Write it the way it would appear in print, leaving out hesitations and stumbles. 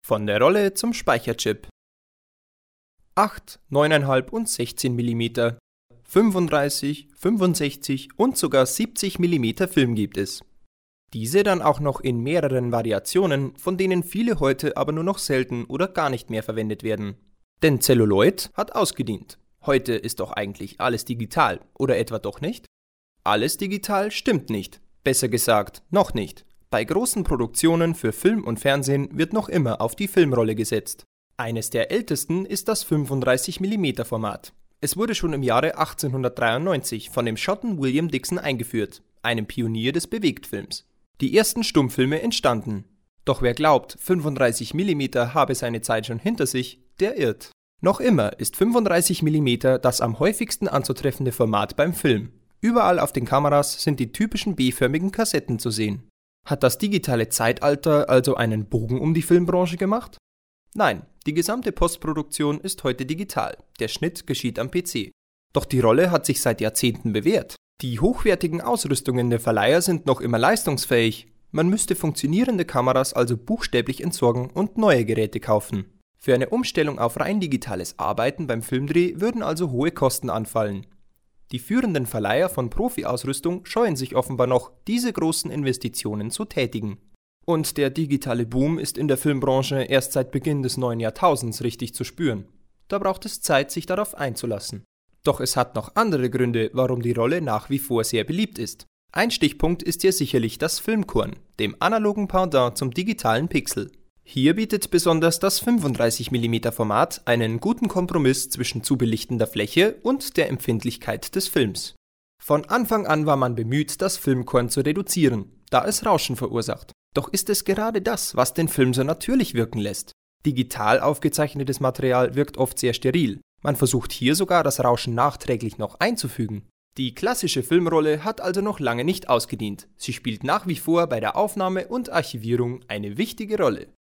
Von der Rolle zum Speicherchip. 8, 9,5 und 16 mm, 35, 65 und sogar 70 mm Film gibt es. Diese dann auch noch in mehreren Variationen, von denen viele heute aber nur noch selten oder gar nicht mehr verwendet werden. Denn Celluloid hat ausgedient. Heute ist doch eigentlich alles digital, oder etwa doch nicht? Alles digital stimmt nicht. Besser gesagt, noch nicht. Bei großen Produktionen für Film und Fernsehen wird noch immer auf die Filmrolle gesetzt. Eines der ältesten ist das 35 mm Format. Es wurde schon im Jahre 1893 von dem Schotten William Dixon eingeführt, einem Pionier des Bewegtfilms. Die ersten Stummfilme entstanden. Doch wer glaubt, 35 mm habe seine Zeit schon hinter sich, der irrt. Noch immer ist 35 mm das am häufigsten anzutreffende Format beim Film. Überall auf den Kameras sind die typischen B-förmigen Kassetten zu sehen. Hat das digitale Zeitalter also einen Bogen um die Filmbranche gemacht? Nein, die gesamte Postproduktion ist heute digital. Der Schnitt geschieht am PC. Doch die Rolle hat sich seit Jahrzehnten bewährt. Die hochwertigen Ausrüstungen der Verleiher sind noch immer leistungsfähig. Man müsste funktionierende Kameras also buchstäblich entsorgen und neue Geräte kaufen. Für eine Umstellung auf rein digitales Arbeiten beim Filmdreh würden also hohe Kosten anfallen. Die führenden Verleiher von Profi-Ausrüstung scheuen sich offenbar noch, diese großen Investitionen zu tätigen. Und der digitale Boom ist in der Filmbranche erst seit Beginn des neuen Jahrtausends richtig zu spüren. Da braucht es Zeit, sich darauf einzulassen. Doch es hat noch andere Gründe, warum die Rolle nach wie vor sehr beliebt ist. Ein Stichpunkt ist hier sicherlich das Filmkorn, dem analogen Pendant zum digitalen Pixel. Hier bietet besonders das 35 mm Format einen guten Kompromiss zwischen zu belichtender Fläche und der Empfindlichkeit des Films. Von Anfang an war man bemüht, das Filmkorn zu reduzieren, da es Rauschen verursacht. Doch ist es gerade das, was den Film so natürlich wirken lässt. Digital aufgezeichnetes Material wirkt oft sehr steril. Man versucht hier sogar, das Rauschen nachträglich noch einzufügen. Die klassische Filmrolle hat also noch lange nicht ausgedient. Sie spielt nach wie vor bei der Aufnahme und Archivierung eine wichtige Rolle.